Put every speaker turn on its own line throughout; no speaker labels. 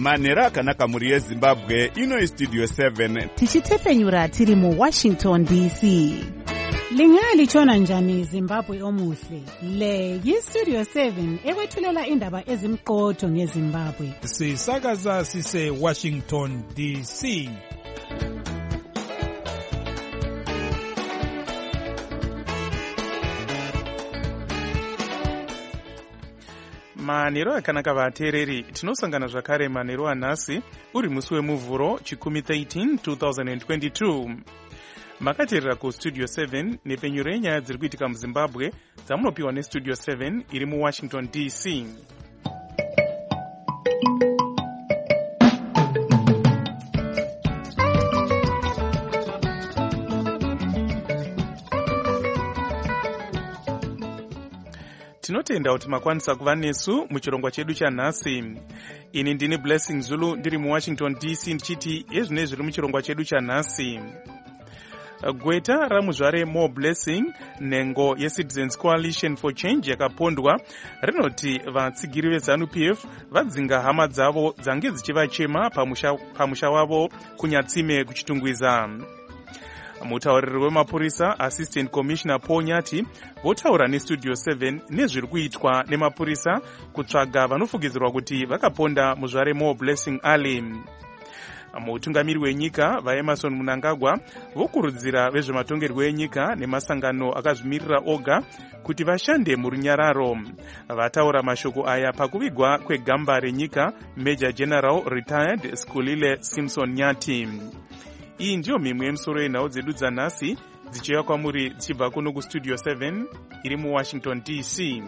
manhero akanaka mhuri yezimbabwe. Ino istudio 7
tichitepfenyura tiri muWashington DC. Lingalitshona njani Zimbabwe omuhle? Le yistudio 7 ekwethulela indaba ezimqotho ngeZimbabwe.
Sisakaza sise Washington DC. Manhero akanaka vateereri, tinosangana zvakare manhero anhasi uri musi wemuvhuro chikumi 13 2022. Makateerera kustudio 7 nepenyuro yenyaya dziri kuitika muZimbabwe dzamunopiwa nestudio 7 iri muWashington DC. Tinotenda kuti makwanisa kuva nesu muchirongwa chedu chanhasi. Ini ndini Blessing Zulu ndiri muWashington DC ndichiti ezvine zviri muchirongwa chedu chanhasi. Gweta ramuzvare More Blessing, nhengo yeCitizens Coalition for Change yakapondwa, rinoti vatsigiri veZANU-PF vadzinga hama dzavo dzange dzichivachema pamusha wavo kuNyatsime kuchitungwiza. Mutauriri wemapurisa Assistant Commissioner Paul Nyati votaura nestudio 7 nezviri kuitwa nemapurisa kutsvaga vanofugidzirwa kuti vakaponda muzvare More Blessing Ali. Mutungamiri wenyika vaEmerson Mnangagwa vokurudzira vezvematongerwo enyika nemasangano akazvimirira oga kuti vashande murunyararo. Vataura mashoko aya pakuvigwa kwegamba renyika Major General Retired Skulile Simpson Nyati. Iyi ndiyo mimwe yemusoro yenhau dzedu dzanhasi dzichiuya kwamuri dzichibva kuno kustudio 7 iri muWashington DC.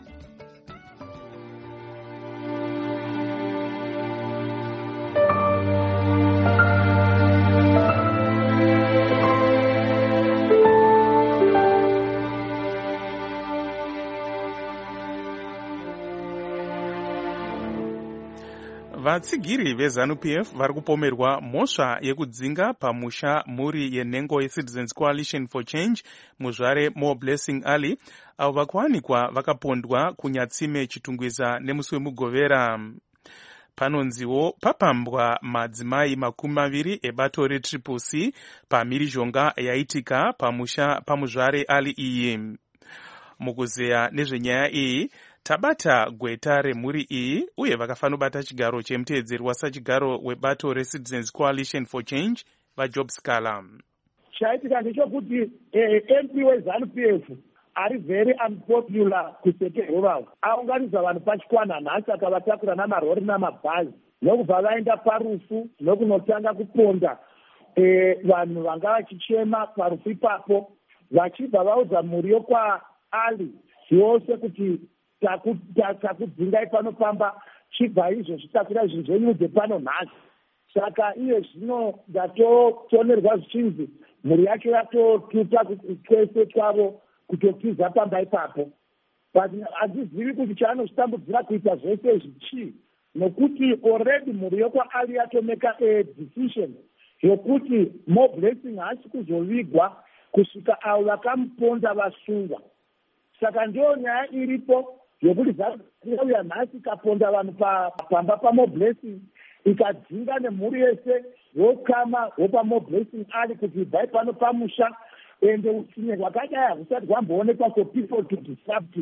Vatsigiri veZANU-PF vari kupomerwa mhosva yekudzinga pamusha mhuri yenhengo yeCitizens Coalition for Change muzvare More Blessing Ali, avo vakuwanikwa vakapondwa kuNyatsime chitungwiza nemusi wemugovera. Panonziwo papambwa madzimai 20 ebato reTriple-C pamhirizhonga yaitika pamuzvare Ali iyi. Mukuzeya nezvenyaya iyi tabata gweta remhuri iyi uye vakafanobata chigaro chemuteedzeri wasachigaro webato reCitizens Coalition for Change vaJob Scala.
Chaitika ndechekuti MP weZANU-PF ari very unpopular kusekehovavo, aunganidza vanhu pachikwana nhasi akavatakura namarori namabhazi nokubva vaenda parufu nokunotanga kuponda vanhu vanga vachichema parufu ipapo, vachibva vaudza mhuri yokwaAli yose kuti takudzingai panopamba, chibva izvo chitakura zvinhu zvenyu dzepano nhasi. Saka iye zvino ndatotonerwa zvichinzi mhuri yake yatotuta twese twavo kutotiza pamba ipapo, but handizivi kuti chaanozvitambudzira kuita zvese izvi chii, nokuti already mhuri yokwaAli yatomeka decision yokuti More Blessing haasi kuzovigwa kusvika avo vakamuponda vasungwa. Saka ndiyo nyaya iripo yokuti zauya nhasi ikaponda vanhu pamba paMore Blessing, ikadzinga nemhuri yese vokama vopaMore Blessing Ali kuti bhai pano pamusha, ende utsinye hwakadai hahusati hwamboonekwa for people to disrupt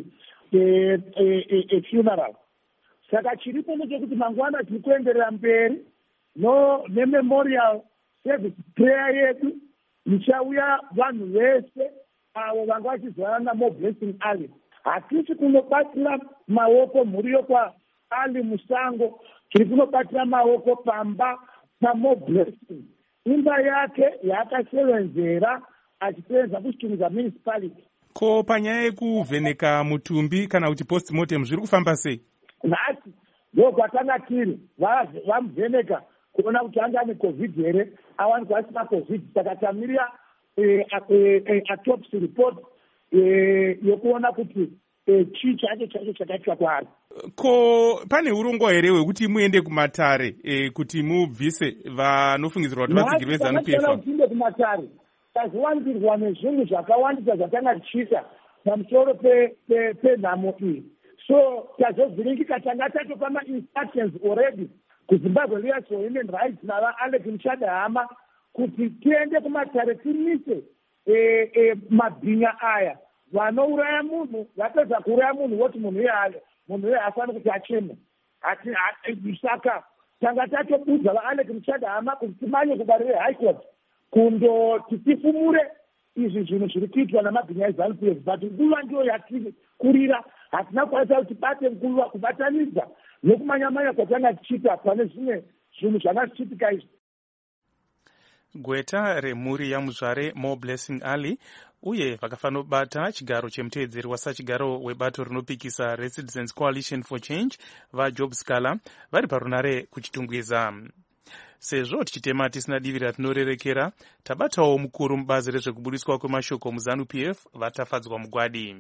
a funeral. Saka chiripo ndechekuti mangwana tiri kuenderera mberi nememorial service prayer yedu ichauya vanhu vese avo vanga vachizorana naMore Blessing Ali. Hatisi kunobatira maoko mhuri yokwaAli musango, tiri kunobatira maoko pamba paMore Blessing, imba yake yaakasevenzera achisevenza kuchitungidza municipality.
Ko panyaya yekuvheneka mutumbi kana kuti postmortem zviri kufamba sei?
Nhasi ndokwatanga tiri, vamuvheneka kuona kuti anga ane covid here, awanikwa asina covid, saka tamirira autopsy report yokuona kuti chii chacho chakaitwa kwaari.
Ko pane urongwa here hwekuti muende kumatare kuti mubvise vanofungidzirwa kuti vatsigiri veZANU-PF?
Tiende kumatare, tazowandirwa nezvinhu zvakawandisa zvatanga tichiita pamusoro penhamo iyi. So tazovhiringika, tanga tatopama instructions already kuzimbabwe Lawyers for Human Rights navaAlex Mushadahama kuti tiende kumatare timise mabhinya aya vanouraya munhu, vapedza kuuraya munhu voti munhu iye hafaniri kuti acheme. Saka tanga tatobudza vaAlex Mushadahama kuti timanye kubari reHigh Court kundoti tifumure izvi zvinhu zviri kuitwa namabhinya eZANU-PF, but nguva ndiyo yatiri kurira, hatina kukwanisa kuti bate nguva kubatanidza nokumanya-manya kwatanga tichiita pane zvimwe zvinhu zvanga zvichiitika izvi.
Gweta remhuri yamuzvare More Blessing Ali uye vakafanobata chigaro chemutevedzeri wasachigaro webato rinopikisa reCitizens Coalition for Change vaJob Scala vari parunare kuchitungwiza. Sezvo tichitema tisina divi ratinorerekera, tabatawo mukuru mubazi rezvekubudiswa kwemashoko muZANU-PF vatafadzwa mugwadi.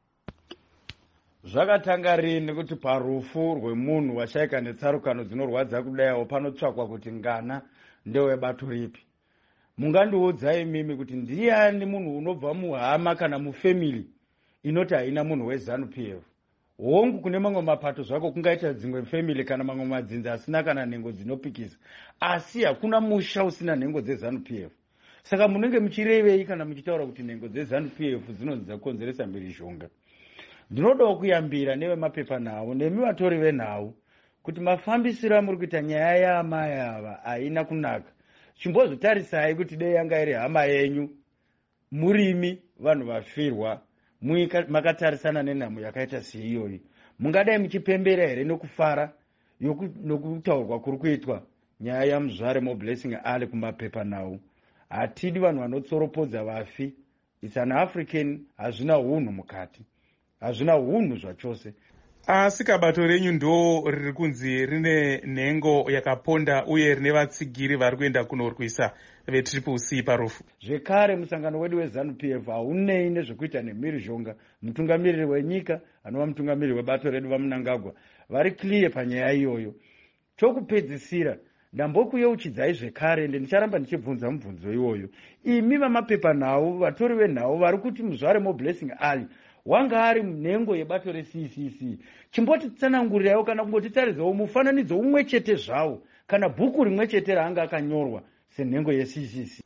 Zvakatanga rini kuti parufu rwemunhu washaika netsarukano dzinorwadza kudayawo panotsvakwa kuti ngana ndewebato ripi? Mungandiudzai mimi kuti ndiani munhu unobva muhama kana mufamily inoti haina munhu weZANU-PF? Hongu kune mamwe mapato zvako kungaita dzimwe family kana mamwe madzinza asina kana nhengo dzinopikisa, asi hakuna musha usina nhengo dzeZANU-PF. Saka munenge muchirevei kana muchitaura kuti nhengo dzeZANU-PF dzinonzi dzakonzeresa mhirizhonga? Ndinodawo kuyambira nevemapepa nawo nemi vatori venhau kuti mafambisiro amuri kuita nyaya yaamai ava haina kunaka. Chimbozotarisai kuti dei yanga iri hama yenyu, murimi, vanhu vafirwa, makatarisana nenhamo yakaita seiyoyi, mungadai muchipembera here nokufara nokutaurwa kuri kuitwa nyaya yamuzvare More Blessing Ali kumapepa nawo? Hatidi vanhu vanotsoropodza vafi. It's an African, hazvina hunhu mukati, hazvina hunhu zvachose.
Asi kabato renyu ndo riri kunzi rine nhengo yakaponda uye rine vatsigiri vari kuenda kunorwisa veCCC parufu.
Zvekare musangano wedu weZANU-PF haunei nezvekuita nemhirizhonga. Mutungamiriri wenyika anova mutungamiriri webato redu vaMunangagwa vari clear panyaya iyoyo. Chokupedzisira, ndambokuyeuchidzai zvekare ende ndicharamba ndichibvunza mubvunzo iwoyo. Imi vamapepa nhau, vatori venhau vari kuti muzvare More Blessing Ali wanga ari munhengo yebato reCCC, chimbotitsanangurirawo kana kungotitarizawo mufananidzo umwe chete zvawo kana bhuku rimwe chete raanga akanyorwa senhengo yeCCC.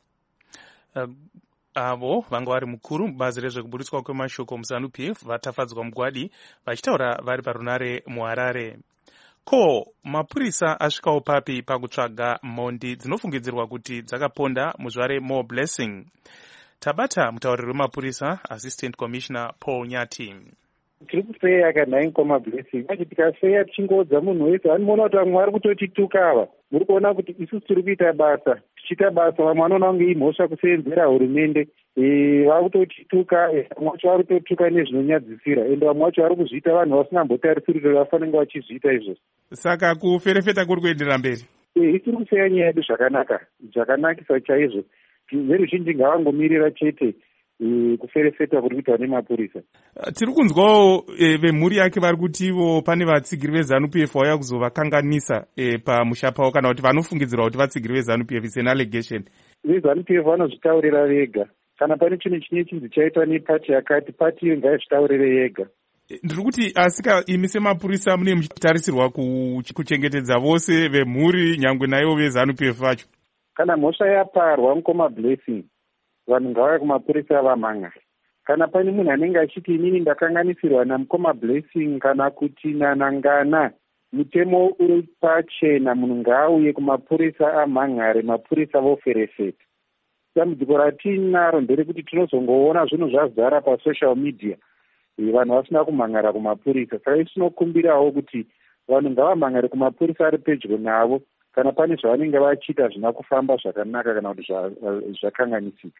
Avo vanga vari mukuru mubazi rezvekubudiswa kwemashoko muZANU-PF vatafadzwa mugwadi vachitaura vari parunare muHarare. Ko, mapurisa asvikawo papi pakutsvaga mhondi dzinofungidzirwa kuti dzakaponda muzvare More Blessing? Tabata mutauriri wemapurisa Assistant Commissioner Paul Nyati.
Tiri kufeya kanhai More Blessing. Achi tikafeya tichingoudza munhu wese anoona kuti vamwe vari kutotituka ava. Muri kuona kuti isusu tiri kuita basa. Tichiita basa vamwe vanoona kunge imhosva kuseenzera hurumende. Vari kutotituka, vamwe vacho vari kutotuka nezvinonyadzisira. Ende vamwe vacho vari kuzviita vanhu vasingambotarisiri kuti vafanenge vachizviita izvozvo.
Saka kuferefeta kuri kuenderera mberi.
Tiri kufeya nyaya yedu zvakanaka. Zvakanakisa chaizvo. Veruzhinji ngavangomirira chete kuferefeta kuri kuitwa nemapurisa.
Tiri kunzwawo vemhuri yake vari kutivo pane vatsigiri veZANU-PF vauya kuzovakanganisa pamusha pavo kana kuti vanofungidzirwa kuti vatsigiri veZANU-PF. It's an allegation. VeZANU-PF
vanozvitaurira vega. Kana pane chinhu chine chinzi chaitwa nepati yakati, pati iyo ngaizvitaurire yega.
Ndiri kuti asika imi semapurisa mune muchitarisirwa kuchengetedza vose vemhuri nyangwe naivo veZANU-PF vacho.
Kana mhosva yaparwa More Blessing, vanhu ngavauye kumapurisa vamhanga. Kana pane munhu anenge achiti inini ndakanganisirwa naMore Blessing kana kuti nanangana, mutemo uri pachena, munhu ngaauye kumapurisa amhangare, mapurisa voferefeta. Dambudziko ratinaro nderekuti tinozongoona zvinhu zvazara pasocial media, vanhu vasina kumhangara kumapurisa. Saka isi tinokumbirawo kuti vanhu ngavamhangare kumapurisa ari pedyo navo kana pane zvavanenge vachiita zvina kufamba zvakanaka kana kuti zvakanganisika.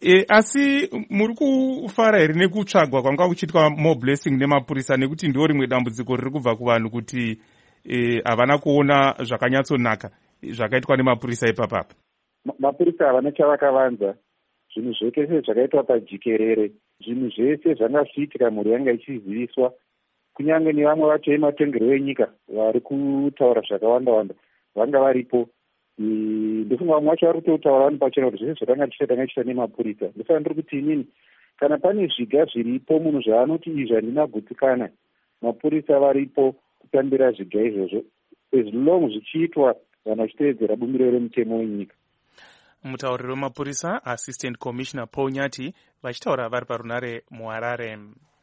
Asi muri kufara here nekutsvagwa kwanga kuchiitwa More Blessing nemapurisa, nekuti ndo rimwe dambudziko riri kubva kuvanhu kuti havana kuona zvakanyatsonaka zvakaitwa nemapurisa ipapapa?
Mapurisa havana chavakavanza. Zvinhu zvese zvakaitwa pajikerere, zvinhu zvese zvanga zviitika mhuri yanga ichiziviswa, kunyange nevamwe vacho vematengero enyika vari kutaura zvakawanda-wanda vanga varipo. Ndofunga vamwe vacho vari kutotaura vanhu pachena kuti zvese zvakanga tichiita nemapurisa. Ndosaka ndiri kuti inini kana pane zviga zviripo munhu zvaanoti izvi handina gutsikana, mapurisa varipo kutambira zviga izvozvo. as long zvichiitwa vanhu vachitevedzera bumbiro remutemo wenyika.
Mutauriri wemapurisa Assistant Commissioner Paul Nyati vachitaura vari parunare muHarare.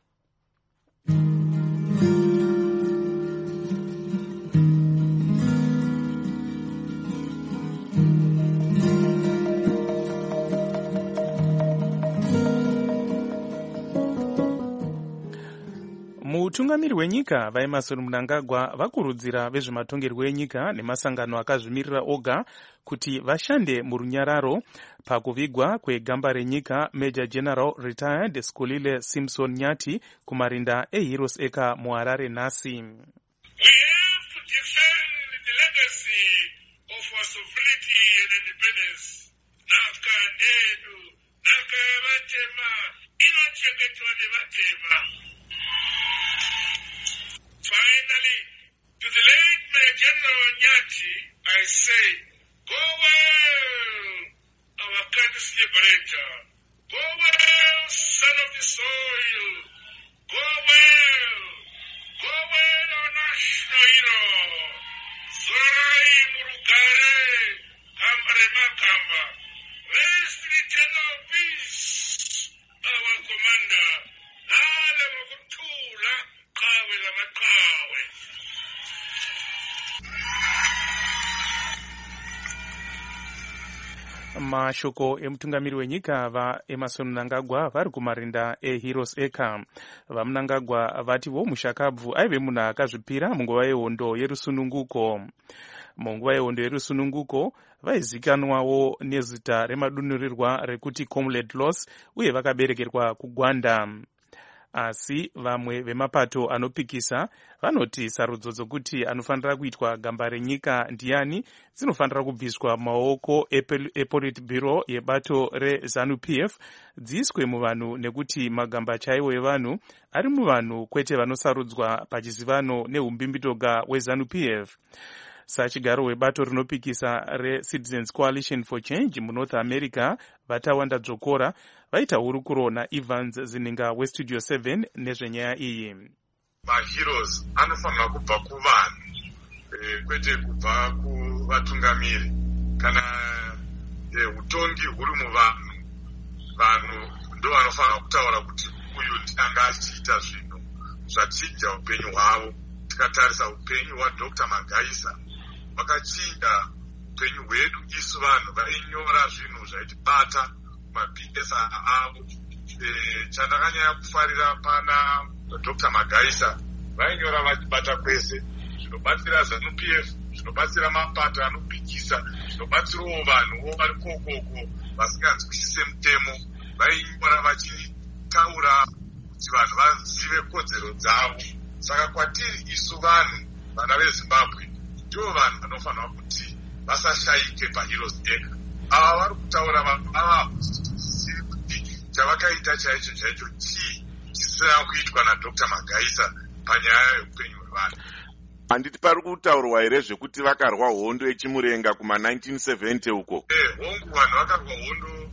Mutungamiri wenyika vaEmmerson Mnangagwa vakurudzira vezvematongerwo enyika nemasangano akazvimirira oga kuti vashande murunyararo pakuvigwa kwegamba renyika Major General Retired Skolile Simpson Nyati kumarinda eHeroes Acre muHarare nhasi.
We have to defend the legacy of our sovereignty and independence. Naka ndedu, naka vatema, inochengetwa nevatema. Finally, to the late Major General Nyati, I say, go well, our country's liberator. Go well, son of the soil. Go well. Go well, our national hero. Zorai Murugare, Kambare Makamba. Rest in eternal peace, our commander. Lale Mokutula.
Mashoko emutungamiri wenyika vaEmmerson Mnangagwa vari kumarinda eHeroes Acre. VaMnangagwa vatiwo mushakabvu aive munhu akazvipira munguva yehondo yerusununguko. Munguva yehondo yerusununguko vaizikanwawo nezita remadunhurirwa rekuti Comrade Loss uye vakaberekerwa kuGwanda. Asi vamwe vemapato anopikisa vanoti sarudzo dzokuti anofanira kuitwa gamba renyika ndiani dzinofanira kubviswa maoko ePolitburo yebato reZANU-PF dziiswe muvanhu nekuti magamba chaiwo evanhu ari muvanhu kwete vanosarudzwa pachizivano neumbimbitoga weZANU-PF. Sachigaro webato rinopikisa reCitizens Coalition for Change muNorth America Vatawanda Dzokora vaita hurukuro naEvans Zininga weStudio 7 nezvenyaya iyi.
Maheroes anofanira kubva kuvanhu kwete kubva kuvatungamiri kana utongi huri muvanhu. Vanhu ndo vanofanira kutaura kuti uyu ndanga achiita zvinhu zvachinja upenyu hwavo. Tikatarisa upenyu hwaDr. Magaisa vakachinja upenyu hwedu. Isu vanhu vainyora zvinhu zvaitibata mabhiesa avo. Chandakanyanya kufarira pana Dr. Magaisa vainyora vachibata kwese zvinobatsira ZANU-PF, zvinobatsira mapato anopikisa, zvinobatsirawo vanhuwo vari kokoko vasinganzwisise mutemo. Vainyora vachitaura kuti vanhu vazive kodzero dzavo. Saka kwatiri isu vanhu vana veZimbabwe ndivo vanhu vanofanira kuti vasashayike paHeroes Acre. Ava vari kutaura vanhu ava zivi kuti chavakaita chaicho chaicho chii chisina kuitwa naDr. Magaisa panyaya yeupenyu hwevanhu.
Handiti pari kutaurwa here zvekuti vakarwa hondo yechimurenga kuma1970 uko?
Hongu vanhu vakarwa hondo,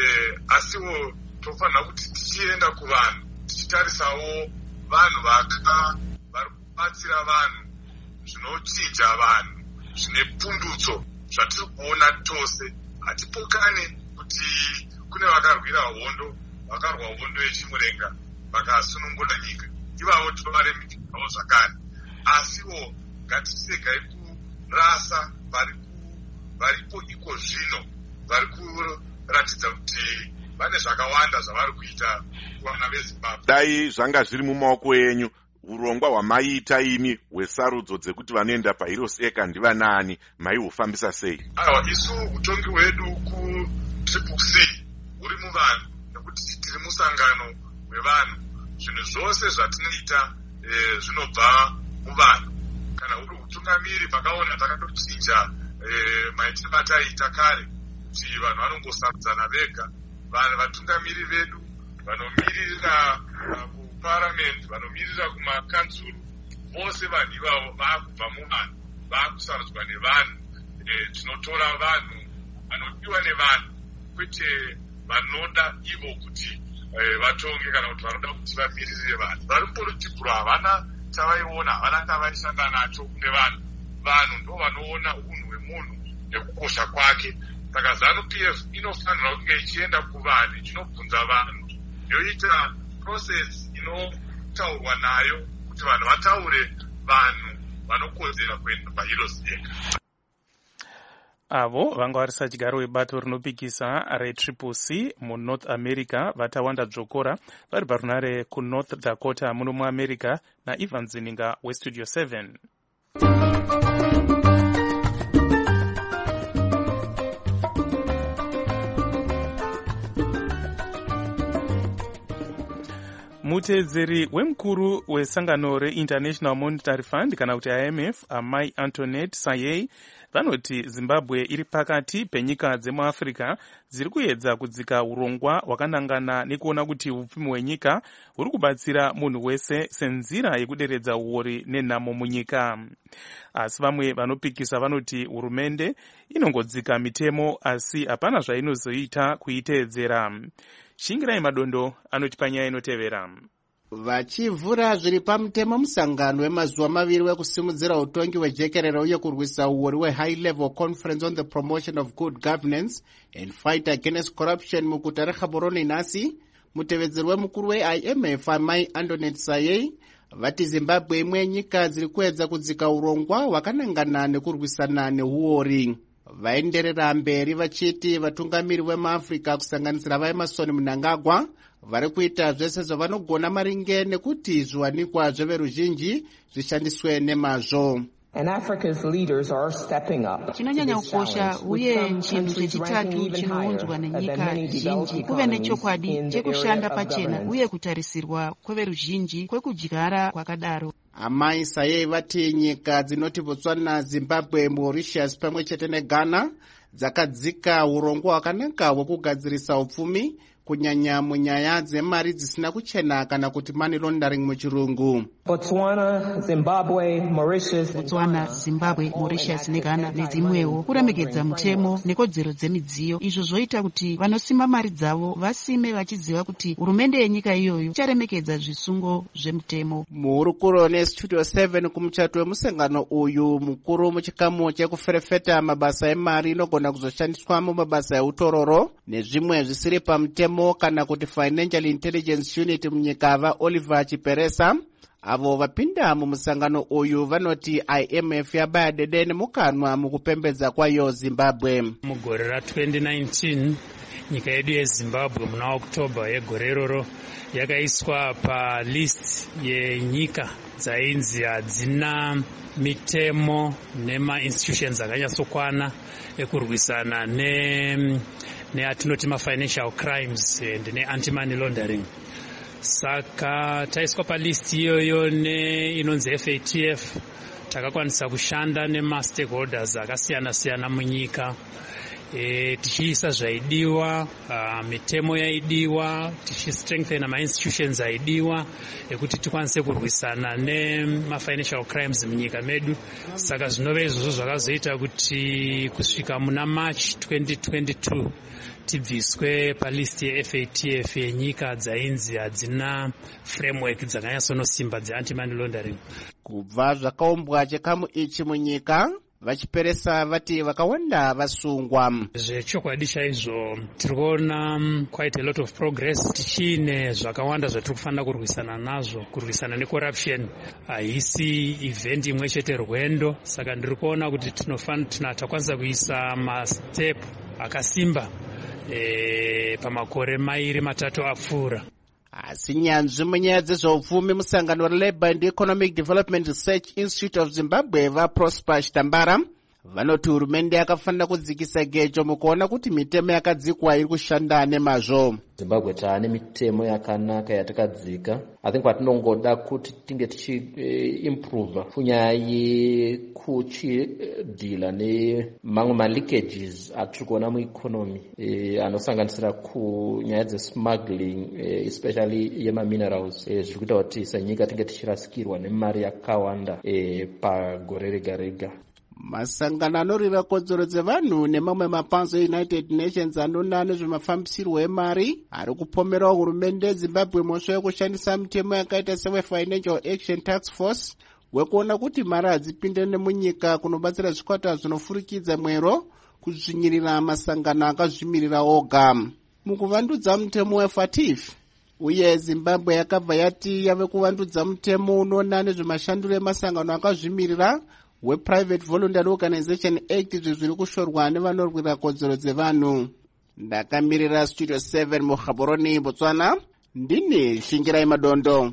asiwo tofanira kuti tichienda kuvanhu tichitarisawo vanhu vari kubatsira vanhu, zvinochinja vanhu, zvine pundutso zvatiri kuona tose. Hatipokane kuti kune vakarwira hondo, vakarwa hondo yechimurenga vakasunungura nyika, ivavo tovaremikirawo zvakare. Asiwo ngatisegai kurasa varipo iko zvino, vari kuratidza kuti vane zvakawanda zvavari kuita kuvana veZimbabwe.
Dai zvanga zviri mumaoko enyu, urongwa hwamaiita imi hwesarudzo dzekuti vanoenda paHeroes Acre ndivanani, maihufambisa sei?
Aiwa, isu utongi hwedu kuCCC huri muvanhu, nekuti tiri musangano hwevanhu. Zvinhu zvose zvatinoita zvinobva muvanhu. Kana uri utungamiri vakaona takatochinja maitiro ataiita kare kuti vanhu vanongosarudzana vega. Vanhu vatungamiri vedu vanomirira kuparamendi, vanomirira kumakanzuru, vose vanhu ivavo vaakubva muvanhu, vaakusarudzwa nevanhu. Tinotora vanhu vanodiwa nevanhu, kwete vanoda ivo kuti vatonge kana kuti vanoda kuti vamirire vanhu. Vari muPolitburo havana chavaiona, havana chavaishanda nacho kune vanhu. vanhu ndo vanoona unhu hwemunhu nekukosha kwake. Saka ZANU-PF inofanirwa kunge ichienda kuvanhu ichinobvunza vanhu, yoita process inotaurwa nayo kuti vanhu vataure vanhu vanokodzera kuenda paHeroes Egg.
avo vanga vari sadyaro webato rinopikisa reTCCC munorth america vatawanda dzvokora vari parunare kunorth dakota muno muamerica naIvan Zininga westudio 7. Muteedzeri wemukuru wesangano reInternational Monetary Fund kana kuti IMF amai Antoinette Sayei vanoti Zimbabwe iri pakati penyika dzemuAfrica dziri kuedza kudzika urongwa hwakanangana nekuona kuti upfumi hwenyika huri kubatsira munhu wese senzira yekuderedza uori nenhamo munyika. Asi vamwe vanopikisa vanoti hurumende inongodzika mitemo asi hapana zvainozoita kuiteedzera. Shingirai Madondo anoti panyaya inotevera.
Vachivhura zviri pamutemo musangano wemazuva maviri wekusimudzira utongi hwejekerere uye kurwisa uori hwe-High Level Conference on the Promotion of Good Governance and Fight Against Corruption muguta reGaborone nhasi, mutevedzeri wemukuru weIMF amai Antoinette Sayei vati Zimbabwe imwe yenyika dziri kuedza kudzika urongwa hwakanangana nekurwisana neuori. Vaenderera mberi vachiti vatungamiri vemuAfrica kusanganisira vaEmerson Mnangagwa vari kuita zvese zvavanogona maringe nekuti zviwanikwa zveveruzhinji zvishandiswe nemazvo.
Chinonyanya kukosha uye chinhu chechitatu chinounzwa nenyika zhinji kuve nechokwadi chekushanda pachena uye kutarisirwa kweveruzhinji kwekudyara kwakadaro.
Amai Sayei vati nyika dzinoti Botswana, Zimbabwe, Mauritius pamwe chete neGhana dzakadzika urongwa hwakanaka hwekugadzirisa upfumi kunyanya munyaya dzemari dzisina kuchena kana kuti money laundering muchirungu.
Botswana, Zimbabwe, Mauritius neGhana nedzimwewo kuremekedza mutemo nekodzero dzemidziyo, izvo zvoita kuti vanosima mari dzavo vasime vachiziva kuti hurumende yenyika iyoyo icharemekedza zvisungo zvemutemo.
Muhurukuro nestudio 7 kumuchato wemusangano uyu mukuru muchikamu chekuferefeta mabasa emari inogona kuzoshandiswa mumabasa eutororo nezvimwe zvisiri pamutemo kana kuti Financial Intelligence Unit munyika vaOliver Chiperesa avo vapinda mumusangano uyu vanoti IMF yabaya dede nemukanwa mukupembedza kwayo Zimbabwe.
Mugore ra2019 nyika yedu yeZimbabwe muna Oktoba yegore iroro yakaiswa palist yenyika dzainzi hadzina mitemo nema-institutions akanyatsokwana ekurwisana neatinoti ma-financial crimes and ne-anti-money laundering. Saka taiswa palist iyoyo inonzi FATF, takakwanisa kushanda nema-stakeholders akasiyana-siyana munyika. Tichiisa zvaidiwa, mitemo yaidiwa, tichistrengthena ma-institutions aidiwa ekuti tikwanise kurwisana nema-financial crimes munyika medu. Saka zvinove izvozvo zvakazoita kuti kusvika muna March 2022 tibviswe palisti yeFATF yenyika dzainzi hadzina framework dzakanyatsonosimba dze-anti-money laundering.
Kubva zvakaumbwa chikamu ichi munyika, Vachiperesa vati vakawanda vasungwa.
Zvechokwadi chaizvo tiri kuona quite a lot of progress, tichine zvakawanda zvatiri kufanira kurwisana nazvo. Kurwisana necorruption haisi event imwe chete rwendo, saka ndiri kuona kuti takwanisa kuisa mastep akasimba pamakore mairi matatu apfuura.
Asi nyanzvi munyaya dzezveupfumi musangano reLabour and Economic Development Research Institute of Zimbabwe vaProsper Chitambara vanoti hurumende yakafanira kudzikisa gejo mukuona kuti mitemo yakadzikwa iri kushanda nemazvo.
Zimbabwe taane mitemo yakanaka yatakadzika. I think patinongoda kuti tinge tichi-improve kunyaya yekuchidhila nemamwe ma-leakages atiri kuona mueconomy anosanganisira kunyaya dzesmuggling, especially yema-minerals. Zviri kuita kuti senyika tinge tichirasikirwa nemari yakawanda pagore rega rega.
Masangano anorira kodzero dzevanhu nemamwe mapanzo eUnited Nations anoona nezvemafambisirwo emari ari kupomera hurumende Zimbabwe mhosva yekushandisa mitemo yakaita sewe Financial Action Task Force wekuona kuti mari hadzipinde nemunyika kunobatsira zvikwata zvinofurikidza mwero kuzvinyirira masangano akazvimirira oga. Mukuvandudza mutemo weFATF, uye Zimbabwe yakabva yati yave kuvandudza mutemo unoona nezvemashandiro emasangano akazvimirira wePrivate Voluntary Organization Act, izvi zviri kushorwa nevanorwira kodzero dzevanhu. Ndakamirira Studio 7 muGaborone, Botswana, ndini Shingirai Madondo.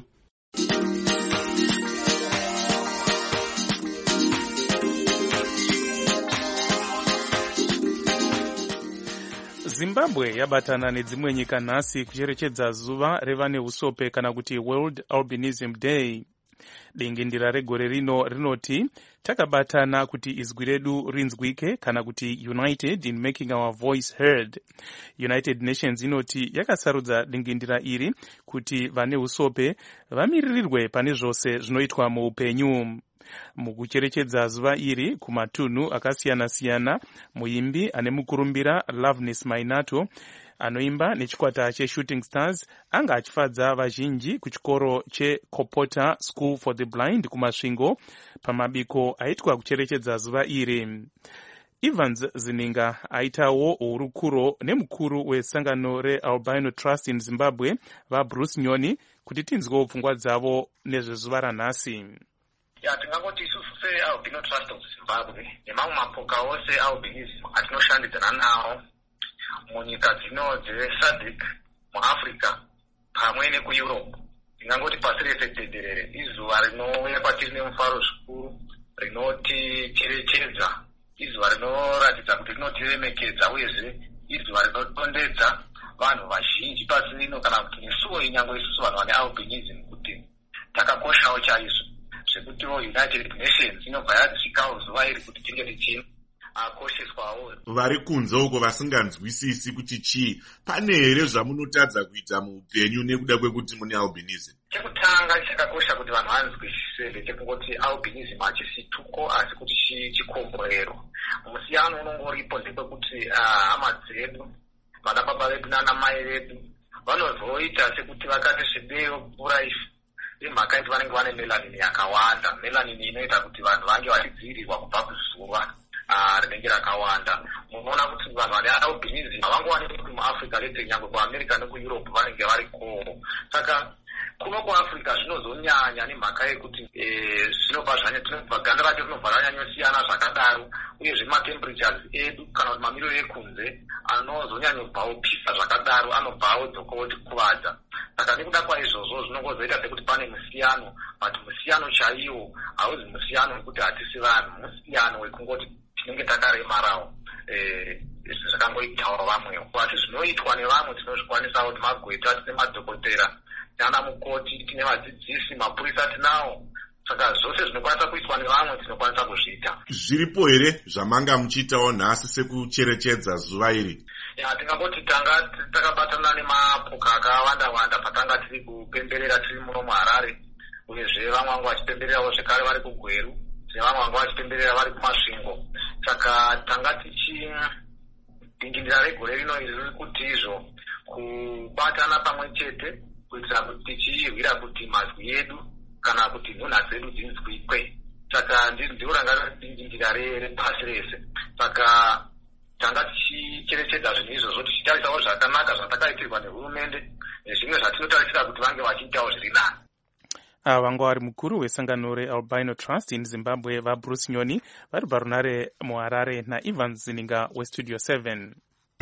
Zimbabwe yabatana nedzimwe nyika nhasi kucherechedza zuva revane usope kana kuti World Albinism Day. Dingindira regore rino rinoti takabatana kuti izwi redu rinzwike kana kuti united in making our voice heard. United Nations inoti yakasarudza dingindira iri kuti vane usope vamiririrwe pane zvose zvinoitwa muupenyu. Mukucherechedza zuva iri kumatunhu akasiyana-siyana, muimbi ane mukurumbira Loveness Mainato anoimba nechikwata cheShooting Stars anga achifadza vazhinji kuchikoro cheKopota School for the Blind kumasvingo pamabiko aitwa kucherechedza zuva iri. Evans Zininga aitawo urukuro nemukuru wesangano reAlbino Trust in Zimbabwe vaBruce Nyoni kuti tinzwewo pfungwa dzavo nezvezuva ranhasi.
Tingangoti isusu seAlbino Trust of Zimbabwe nemamwe mapoka ose albinism atinoshandidzana nawo munyika dzino dzeSADC muAfrica pamwe nekuEurope. Tingangoti pasi rese tenderere izuva rinouya kwatiri nemufaro zvikuru, rinoticherechedza, izuva rinoratidza kuti rinotiremekedza, uyezve izuva rinotondedza vanhu vazhinji pasi rino, kana kuti nesuwo inyange isusu vanhu vane albinism kuti takakoshawo chaizvo zvekutiwo United Nations inobva yadzikawo zuva iri kuti tinge tichikosheswawo.
Vari kunze uko vasinganzwisisi kuti chii, pane here zvamunotadza kuita muupenyu nekuda kwekuti mune albinism?
Chekutanga chakakosha kuti vanhu vanzwisise ndechekungoti albinism hachisi tuko asi kuti chikomborero. Musiyano unongoripo ndekwekuti hama dzedu, vanababa vedu nanamai vedu vanozoita sekuti vakati svibeyo puraifu imhaka yekuti vanenge vane melanini yakawanda. Melanini inoita kuti vanhu vange vachidzivirirwa kubva kuzuva rinenge rakawanda. Munoona kuti vanhu vane albinism havangowanikwi kuti muAfrica lete, nyangwe kuAmerica nekuEurope vanenge varikowo. Saka kuno kuAfrica zvinozonyanya nemhaka yekuti zvinobva ganda racho rinobva ranyanyosiyana zvakadaro, uyezve matemperatures edu kana kuti mamiriro ekunze anozonyanyobvawo pisa zvakadaro anobvawo dzokoti kuvadza. Saka nekuda kwaizvozvo zvinongozoita sekuti pane musiyano, but musiyano chaiwo hauzi musiyano wekuti hatisi vanhu, musiyano wekungoti tinenge takaremarawo zvakangoitawo vamwewo. Asi zvinoitwa nevamwe tinozvikwanisawo, timagweta, tine madhokotera, nana mukoti, tine vadzidzisi, mapurisa tinawo. Saka zvose zvinokwanisa kuitwa nevamwe tinokwanisa kuzviita.
Zviripo here zvamanga muchiitawo nhasi sekucherechedza zuva iri?
Tingangoti tanga takabatana nemapoka akawanda-wanda patanga tiri kupemberera tiri muno muHarare, uyezve vamwe vangu vachipembererawo zvekare vari kuGweru, vamwe vangu vachipemberera vari kumasvingo. Saka tanga dingindira regore rino iri riri kuti izvo kubatana pamwe chete kuitira kuti tichirwira kuti mazwi edu kana kuti nhunha dzedu dzinzwikwe. Saka ndiro ranga dingindira repasi rese. Saka tanga tichicherechedza zvinhu izvozvo, tichitarisawo zvakanaka zvatakaitirwa nehurumende nezvimwe zvatinotarisira kuti vange vachiitawo zviri nani.
Vanga vari mukuru wesangano reAlbino Trust in Zimbabwe vaBruce Nyoni vari parunare muHarare naEvans Zininga weStudio 7.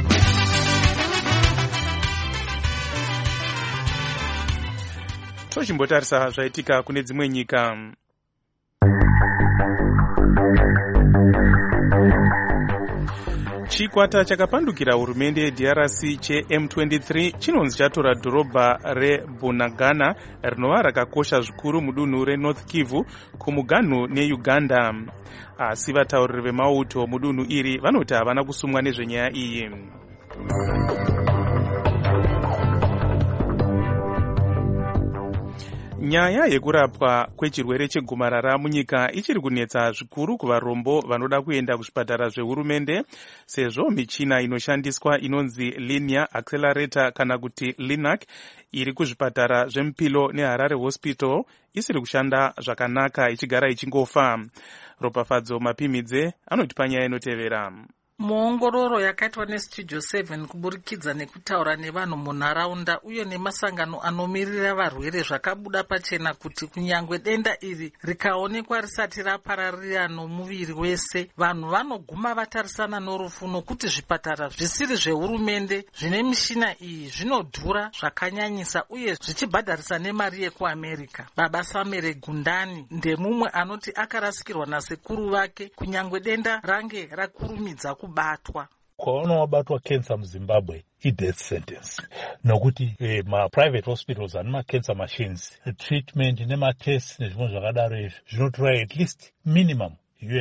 Tochimbotarisa zvaitika kune dzimwe nyika. Chikwata chakapandukira hurumende yeDRC cheM23 chinonzi chatora dhorobha reBunagana rinova rakakosha zvikuru mudunhu reNorth Kivu kumuganhu neUganda. Asi vatauriri vemauto mudunhu iri vanoti havana kusumwa nezvenyaya iyi. Nyaya yekurapwa kwechirwere chegomarara munyika ichiri kunetsa zvikuru kuvarombo vanoda kuenda kuzvipatara zvehurumende, sezvo michina inoshandiswa inonzi linear accelerator kana kuti LINAC iri kuzvipatara zvemupilo neHarare Hospital isiri kushanda zvakanaka, ichigara ichingofa. Ropafadzo Mapimidze anotipa nyaya inotevera.
Muongororo yakaitwa neStudio 7 kuburikidza nekutaura nevanhu munharaunda uye nemasangano anomirira varwere zvakabuda pachena kuti kunyangwe denda iri rikaonekwa risati rapararira nomuviri wese, vanhu vanoguma vatarisana norufu nokuti zvipatara zvisiri zvehurumende zvine mishina iyi zvinodhura zvakanyanyisa uye zvichibhadharisa nemari yekuAmerica. Baba Samere Gundani ndemumwe anoti akarasikirwa nasekuru vake kunyangwe denda range rakurumidza kubatwa.
Kwaona wabatwa cancer muZimbabwe i-death sentence nokuti ma-private hospitals ane ma-cancer machines, treatment nema-tests nezvimwe zvakadaro izvi zvinotora at least minimum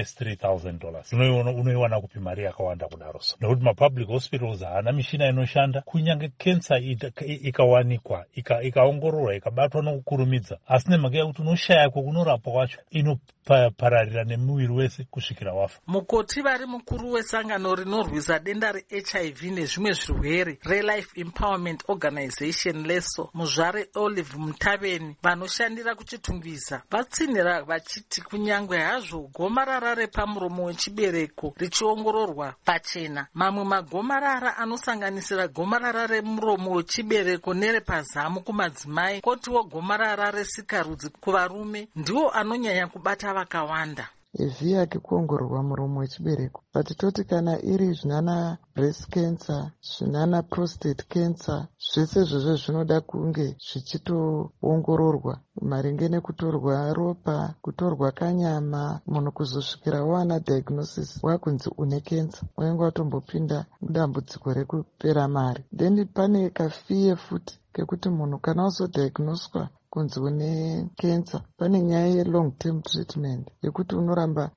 $3,000. Unoiwana kupi mari yakawanda kudaro so. Nokuti ma-public hospitals haana mishina inoshanda, kunyange cancer ikawanikwa, ikaongororwa, ikabatwa nokukurumidza, asi nemhaka yekuti unoshaya kwekunorapwa kwacho, inopararira nemuviri wese kusvikira wafa.
Mukoti vari mukuru wesangano rinorwisa denda reHIV nezvimwe zvirwere reLife Empowerment Organization LESO, Muzvare Olive Mutaveni, vanoshandira kuchitungwiza, vatsinhira vachiti kunyangwe hazvo gomarara repamuromo wechibereko richiongororwa pachena, mamwe magomarara anosanganisira gomarara remuromo wechibereko nerepazamu kumadzimai, kotiwo gomarara resikarudzi kuvarume ndiwo anonyanya kubata vakawanda.
Evhi yake kuongororwa muromo wechibereko, patitoti kana iri zvinana breast cancer, zvinana prostate cancer, zvese izvozvo zvinoda kunge zvichitoongororwa maringe nekutorwa ropa, kutorwa kanyama, munhu kuzosvikira wana diagnosis wakunzi une cancer, unenge watombopinda mudambudziko rekupera mari. Then pane kafiye futi kekuti munhu kana uzodiagnoswa kunzi une cancer, pane nyaya ye-long term treatment yekuti unoramba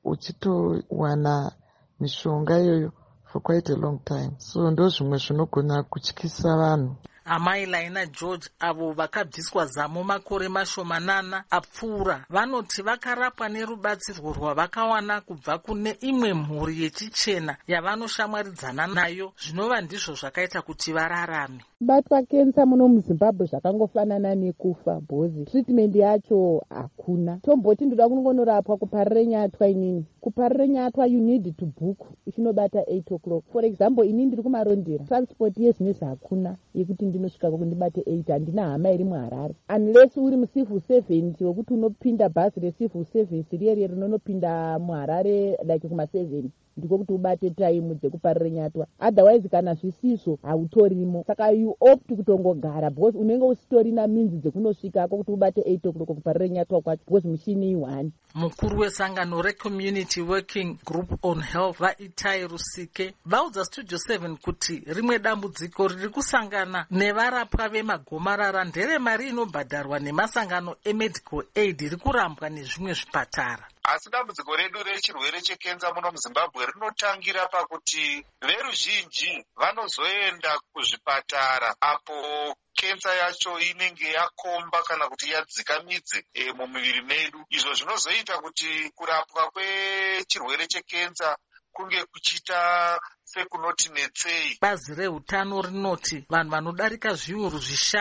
uchitowana mishonga iyoyo for quite a long time. So ndo zvimwe zvinogona kutyisa vanhu.
Amai Laina George avo vakabviswa zamo makore mashomanana apfuura vanoti vakarapwa nerubatsirwo rwavakawana kubva kune imwe mhuri yechichena yavanoshamwaridzana nayo, zvinova ndizvo zvakaita kuti vararame.
Batwa kensa muno muZimbabwe zvakangofanana nekufa bhozi. Treatment yacho hakuna. Tomboti ndoda kungonorapwa kuparire nyatwa inini. Kuparire nyatwa you need to book.Ichinobata 8 o'clock. For example, inini ndiri kumarondera. Transport yezinesi hakuna yekuti ndinosvika kundibate 8. Handina hama iri muHarare. Unless uri mucivil servant wekuti unopinda bhazi recivil service riye rinonopinda muHarare like kuma 7. Ndiko kuti ubate time dzekuparire nyatwa. Otherwise kana zvisizvo hautorimo. Saka you opt kutongogara because unenge usitorina minzi dzekunosvikako kuti ubate 8 o'clock kuparire nyatwa kwacho because mushini iwani.
Mukuru wesangano reCommunity Working Group on Health vaItai Rusike vaudza Studio 7 kuti rimwe dambudziko riri kusangana nevarapwa vemagomarara nderemari inobhadharwa nemasangano eMedical Aid rikurambwa nezvimwe zvipatara.
Asi dambudziko redu rechirwere chekenza muno muZimbabwe rinotangira pakuti veruzhinji vanozoenda kuzvipatara apo kensa yacho inenge yakomba kana kuti yadzika midzi mumiviri medu. Izvo zvinozoita kuti kurapwa kwechirwere chekensa kunge kuchita sekunoti netsei.
Bazi reutano rinoti vanhu vanodarika zviuru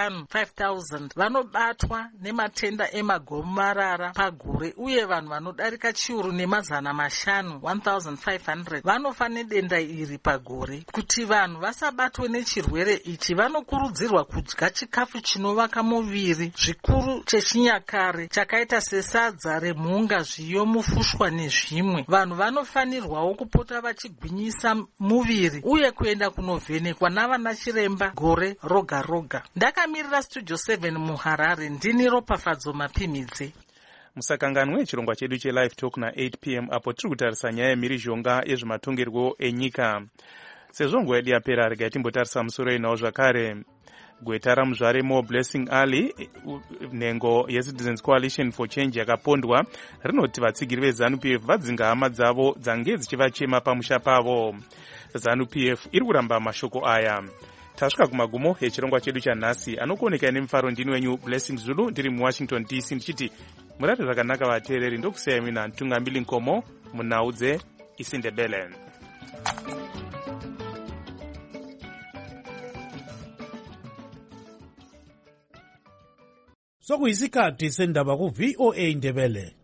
5,000 vanobatwa nematenda emagomarara pagore uye vanhu vanodarika chiuru nemazana 1,500 vanofa nedenda iri pagore. Kuti vanhu vasabatwe nechirwere ichi vanokurudzirwa kudya chikafu chinovaka muviri, zvikuru chechinyakare chakaita sesadza remhunga, zviyo, mufushwa nezvimwe. Vanhu vanofanirwawo kupota vachigwinyisa muviri uye kuenda kunovhenekwa navana chiremba gore roga roga. Ndakamirira Studio 7 muHarare, ndini Ropafadzo Mapimidze.
Musakanganwe chirongwa chedu cheLive Talk na8 p.m. apo tiri kutarisa nyaya yemhirizhonga yezvematongerwo enyika. Sezvo nguva yedu yapera, regai timbotarisa musoro inawo zvakare. Gweta raMuzvare More Blessing Ali, nhengo yeCitizens Coalition for Change yakapondwa, rinoti vatsigiri veZANU-PF vadzinga hama dzavo dzange dzichivachema pamusha pavo. ZANU-PF iri kuramba mashoko aya. tasvika kumagumo echirongwa chedu chanhasi. Anokuonekai nemufaro ndini wenyu Blessing Zulu ndiri muwashington DC ndichiti murate zvakanaka vateereri. Ndokusiyai mina Ntungambili Nkomo munhau dzeIsindebele.
Sokuyisikhathi sendaba ku VOA Ndebele.